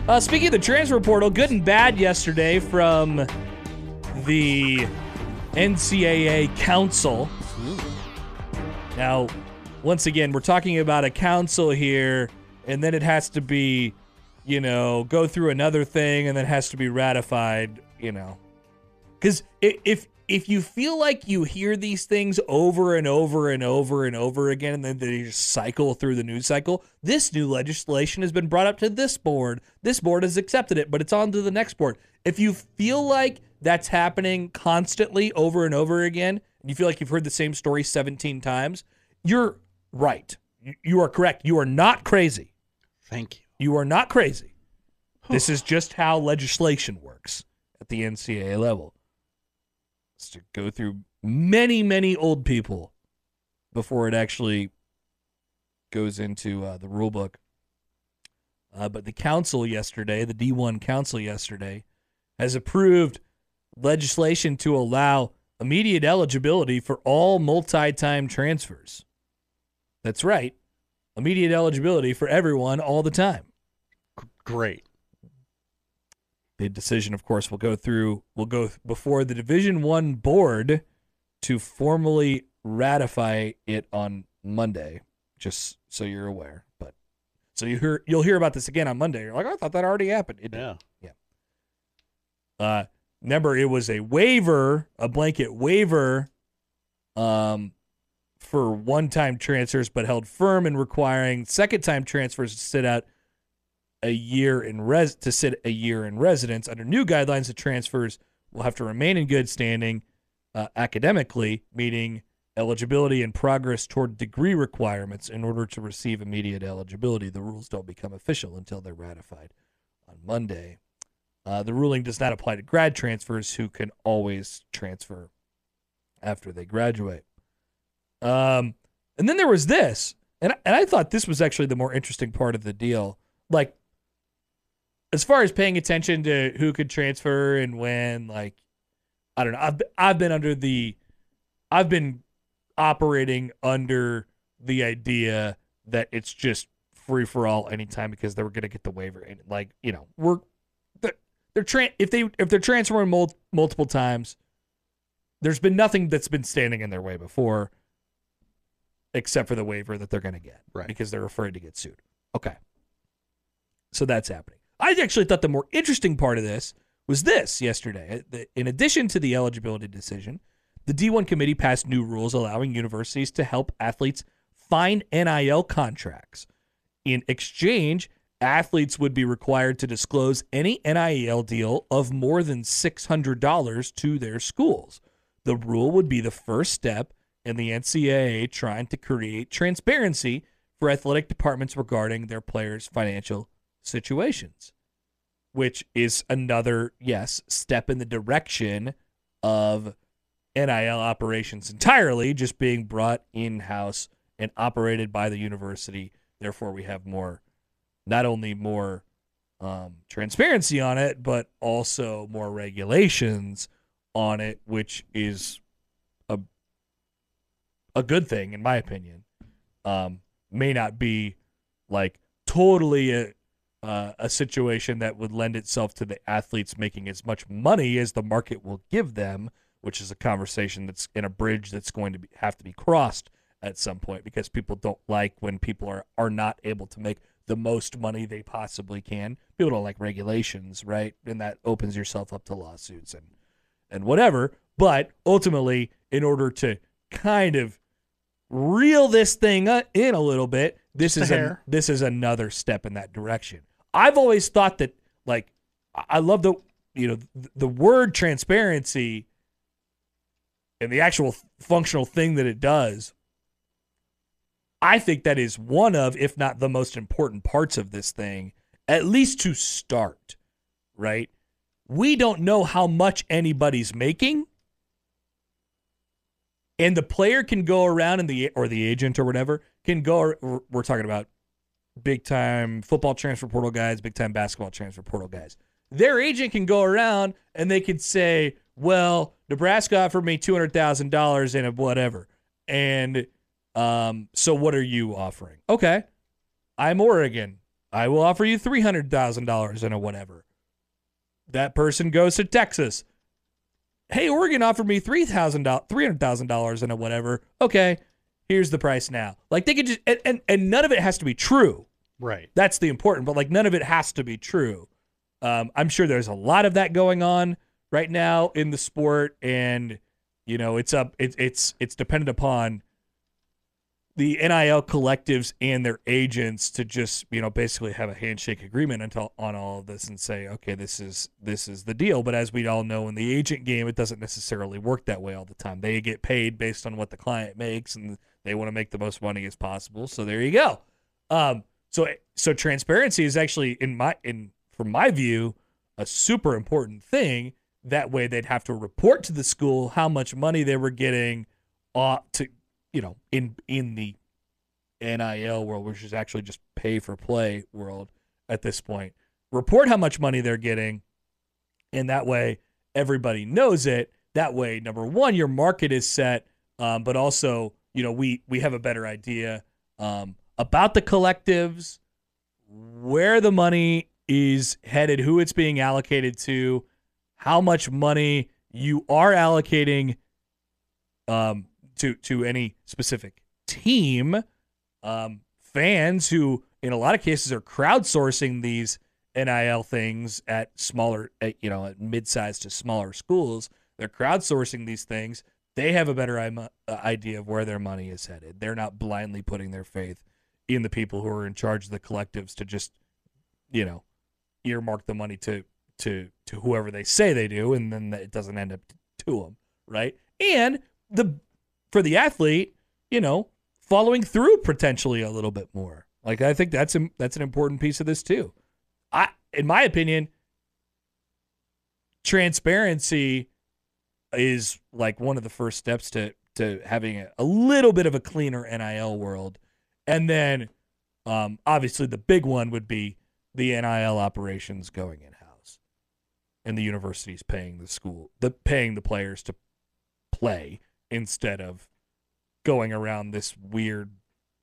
Speaking of the transfer portal, good and bad yesterday from the NCAA Council. Now, once again, we're talking about a council here, and then it has to be, go through another thing, and then has to be ratified, Because if you feel like you hear these things over and over and over and over again, and then they just cycle through the news cycle, this new legislation has been brought up to this board. This board has accepted it, but it's on to the next board. If you feel like that's happening constantly over and over again, and you feel like you've heard the same story 17 times, you're right. You are correct. You are not crazy. Thank you. You are not crazy. This is just how legislation works at the NCAA level. To go through many, many old people before it actually goes into the rule book. But the council yesterday, the D1 council yesterday, has approved legislation to allow immediate eligibility for all multi-time transfers. That's right. Immediate eligibility for everyone all the time. Great. The decision, of course, will go before the Division I board to formally ratify it on Monday, just so you're aware. But so you'll hear about this again on Monday. You're like, I thought that already happened. It did. Yeah. Remember, it was a waiver, a blanket waiver, for one-time transfers, but held firm in requiring second-time transfers to sit out a year in residence. Under new guidelines, the transfers will have to remain in good standing academically, meaning eligibility and progress toward degree requirements in order to receive immediate eligibility. The rules don't become official until they're ratified on Monday. The ruling does not apply to grad transfers who can always transfer after they graduate. And then there was this, and I thought this was actually the more interesting part of the deal. Like, as far as paying attention to who could transfer and when, like, I don't know. I've been operating under the idea that it's just free for all anytime because they were going to get the waiver. And like, if they're transferring multiple times, there's been nothing that's been standing in their way before, except for the waiver that they're going to get, right? Because they're afraid to get sued. Okay, so that's happening. I actually thought the more interesting part of this was this yesterday. In addition to the eligibility decision, the D1 committee passed new rules allowing universities to help athletes find NIL contracts. In exchange, athletes would be required to disclose any NIL deal of more than $600 to their schools. The rule would be the first step in the NCAA trying to create transparency for athletic departments regarding their players' financial situations, which is another, step in the direction of NIL operations entirely just being brought in-house and operated by the university. Therefore, we have not only more transparency on it, but also more regulations on it, which is a good thing, in my opinion. May not be like totally a situation that would lend itself to the athletes making as much money as the market will give them, which is a conversation that's in a bridge that's going to have to be crossed at some point, because people don't like when people are not able to make the most money they possibly can. People don't like regulations, right? And that opens yourself up to lawsuits and whatever. But ultimately, in order to kind of reel this thing in a little bit, this is another step in that direction. I've always thought that, like, I love the word transparency and the actual functional thing that it does. I think that is one of, if not the most important parts of this thing, at least to start, right? We don't know how much anybody's making, and the player can go around or the agent or whatever can go. We're talking about big-time football transfer portal guys, big-time basketball transfer portal guys. Their agent can go around and they could say, well, Nebraska offered me $200,000 in a whatever. And so what are you offering? Okay, I'm Oregon. I will offer you $300,000 and a whatever. That person goes to Texas. Hey, Oregon offered me $300,000 and a whatever. Okay, here's the price now. Like they could just and none of it has to be true. Right. That's the important, but like none of it has to be true. I'm sure there's a lot of that going on right now in the sport, and you know it's dependent upon the NIL collectives and their agents to just, you know, basically have a handshake agreement on all of this and say, okay, this is the deal. But as we all know, in the agent game, it doesn't necessarily work that way all the time. They get paid based on what the client makes, and they want to make the most money as possible. So there you go. So transparency is actually from my view, a super important thing. That way, they'd have to report to the school how much money they were getting to. You know, in the NIL world, which is actually just pay for play world at this point, report how much money they're getting, and that way everybody knows it. That way, number one, your market is set, but also, you know, we have a better idea about the collectives, where the money is headed, who it's being allocated to, how much money you are allocating to any specific team, fans who in a lot of cases are crowdsourcing these NIL things at mid-sized to smaller schools. They're crowdsourcing these things. They have a better idea of where their money is headed. They're not blindly putting their faith in the people who are in charge of the collectives to just, you know, earmark the money to whoever they say they do, and then it doesn't end up to them, right? And for the athlete, you know, following through potentially a little bit more. Like, I think that's an important piece of this too. In my opinion, transparency is like one of the first steps to having a little bit of a cleaner NIL world. And then obviously the big one would be the NIL operations going in-house and the universities paying the players to play instead of going around this weird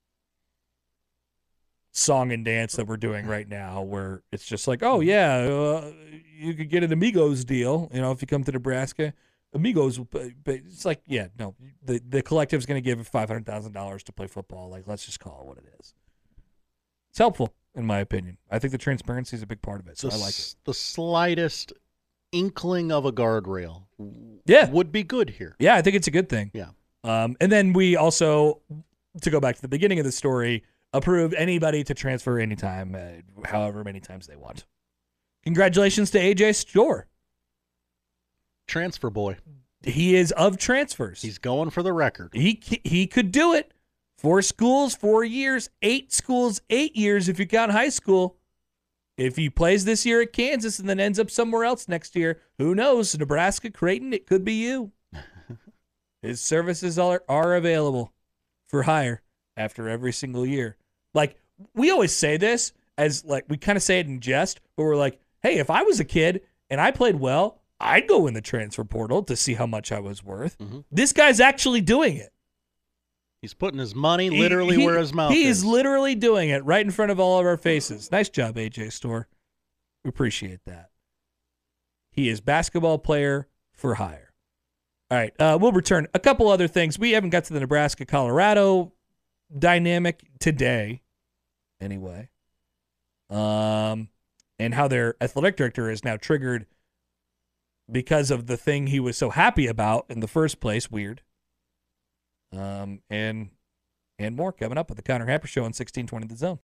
song and dance that we're doing right now where it's just like, oh, yeah, you could get an Amigos deal, you know, if you come to Nebraska. Amigos, but it's like, yeah, no, the collective's going to give $500,000 to play football. Like, let's just call it what it is. It's helpful, in my opinion. I think the transparency is a big part of it, so I like it. The slightest inkling of a guardrail would be good here. Yeah, I think it's a good thing. Yeah. And then we also, to go back to the beginning of the story, approved anybody to transfer anytime, however many times they want. Congratulations to AJ Storr. Transfer boy. He is of transfers. He's going for the record. He could do it. 4 schools, 4 years, 8 schools, 8 years if you count high school. If he plays this year at Kansas and then ends up somewhere else next year, who knows? Nebraska, Creighton, it could be you. His services are available for hire after every single year. Like, we always say this as, like, we kind of say it in jest, but we're like, hey, if I was a kid and I played well, I'd go in the transfer portal to see how much I was worth. Mm-hmm. This guy's actually doing it. He's putting his money literally where his mouth is. He is literally doing it right in front of all of our faces. Nice job, AJ Storr. We appreciate that. He is basketball player for hire. All right, we'll return. A couple other things. We haven't got to the Nebraska-Colorado dynamic today, anyway. And how their athletic director is now triggered because of the thing he was so happy about in the first place. Weird. And more coming up with the Connor Happer Show on 1620 The Zone.